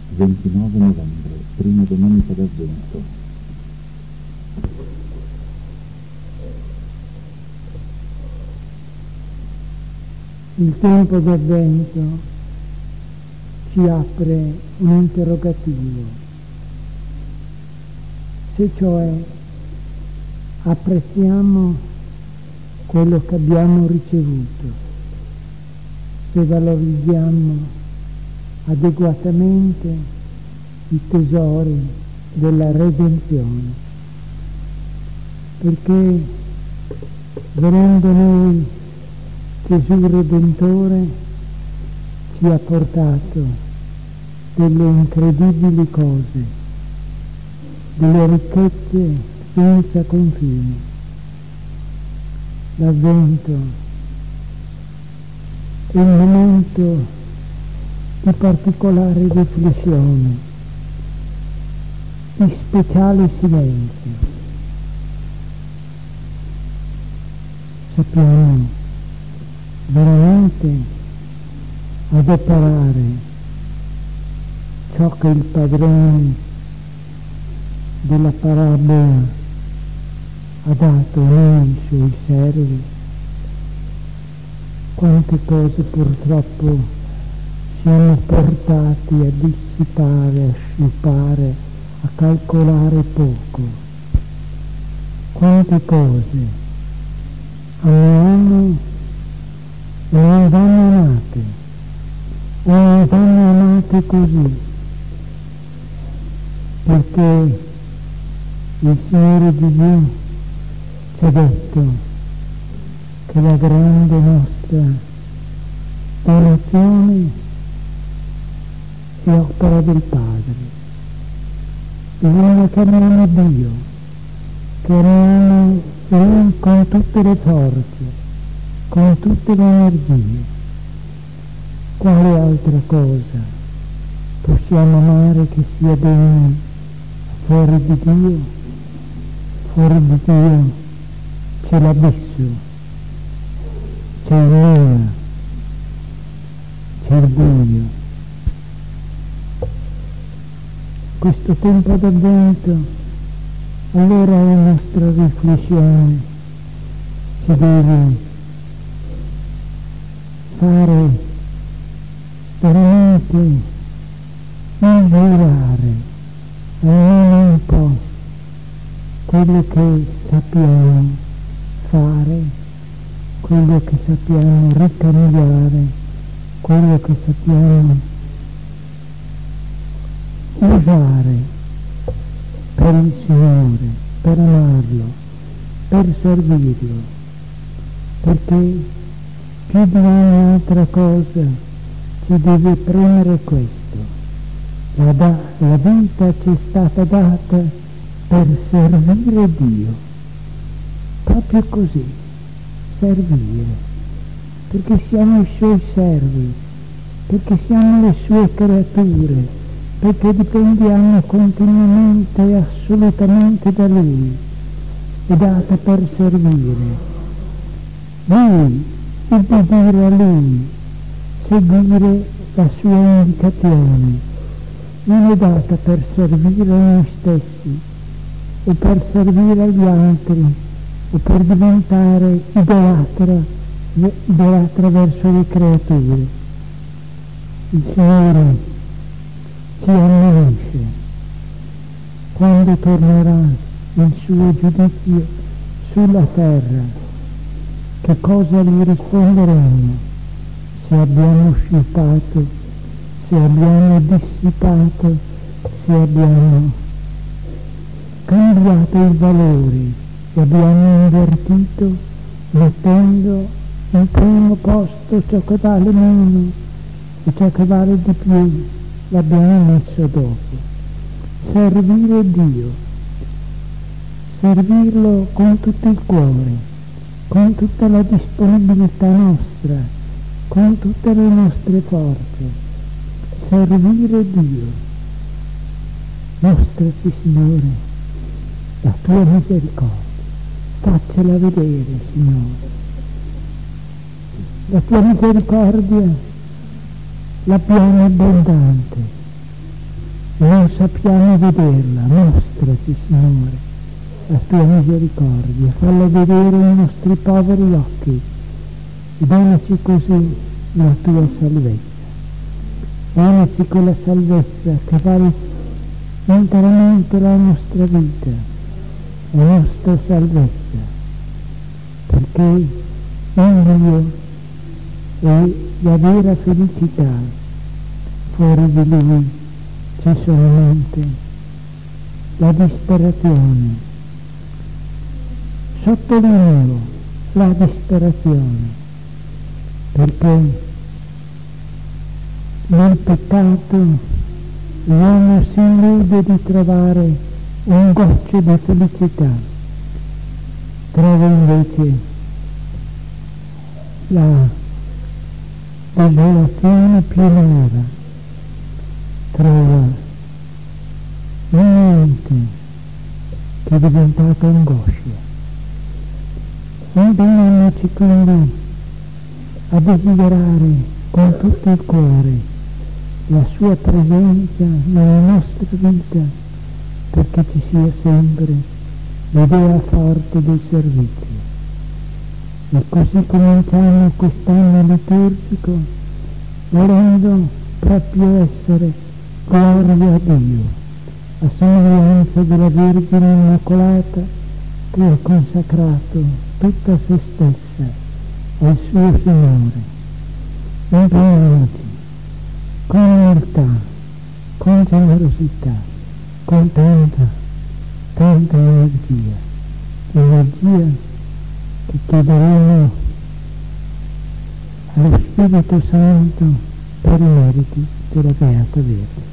29 novembre, prima domenica d'Avvento. Il tempo d'Avvento ci apre un interrogativo, se cioè apprezziamo quello che abbiamo ricevuto, se valorizziamo adeguatamente i tesori della redenzione, perché venendo noi Gesù Redentore ci ha portato delle incredibili cose, delle ricchezze senza confini. L'Avvento è un momento di particolare riflessione, di speciale silenzio. Sappiamo veramente adoperare ciò che il padrone della parabola ha dato a noi, i suoi servi. Quante cose purtroppo siamo portati a dissipare, a sciupare, a calcolare poco. Quante cose amiamo e non vanno amate, o non vanno amate così, perché il Signore Gesù ci ha detto che la grande nostra donazione è opera del Padre. Bisogna che amiamo Dio, che amiamo Lui con tutte le forze, con tutte le energie. Quale altra cosa possiamo amare che sia degna fuori di Dio? Fuori di Dio c'è l'abisso, c'è il nulla, c'è il buio. Questo tempo d'Avvento, allora la nostra riflessione ci deve fare veramente migliorare almeno un po' quello che sappiamo fare, quello che sappiamo ricambiare, quello che sappiamo usare per il Signore, per amarlo, per servirlo, perché più di ogni altra cosa ci deve premere questo. La vita ci è stata data per servire Dio, proprio così, servire, perché siamo i Suoi servi, perché siamo le Sue creature, perché dipendiamo continuamente e assolutamente da Lui, è data per servire. Lui, obbedire a Lui, seguire la sua indicazione, non è data per servire noi stessi, o per servire agli altri, o per diventare idolatra verso le creature. Il Signore ci ammonisce quando tornerà il suo giudizio sulla terra. Che cosa gli risponderemo se abbiamo sciupato, se abbiamo dissipato, se abbiamo cambiato i valori, se abbiamo invertito mettendo in primo posto ciò che vale meno e ciò che vale di più l'abbiamo messo dopo. Servire Dio, servirlo con tutto il cuore, con tutta la disponibilità nostra, con tutte le nostre forze. Servire Dio. Mostraci, Signore, la tua misericordia, faccela vedere, Signore. La tua misericordia, la piena abbondante, non sappiamo vederla, mostraci, Signore, la tua misericordia, falla vedere i nostri poveri occhi e donaci così la tua salvezza. Donaci quella salvezza che vale interamente la nostra vita, la nostra salvezza, perché in Dio è la vera felicità, fuori di Lui c'è solamente la disperazione. Sottolineo la disperazione, perché nel peccato l'uomo si illude di trovare un goccio di felicità, trova invece la desolazione più nera, trova niente che è diventato angoscia. Impegniamoci quindi a desiderare con tutto il cuore la sua presenza nella nostra vita, perché ci sia sempre l'idea forte del servizio. E così cominciamo quest'anno liturgico volendo proprio essere gloria a Dio, a somiglianza della Vergine Immacolata che ha consacrato tutta se stessa al suo Signore. Impegniamoci con umiltà, con generosità, con tanta energia che chiederemo allo Spirito Santo per i meriti della Beata Vergine.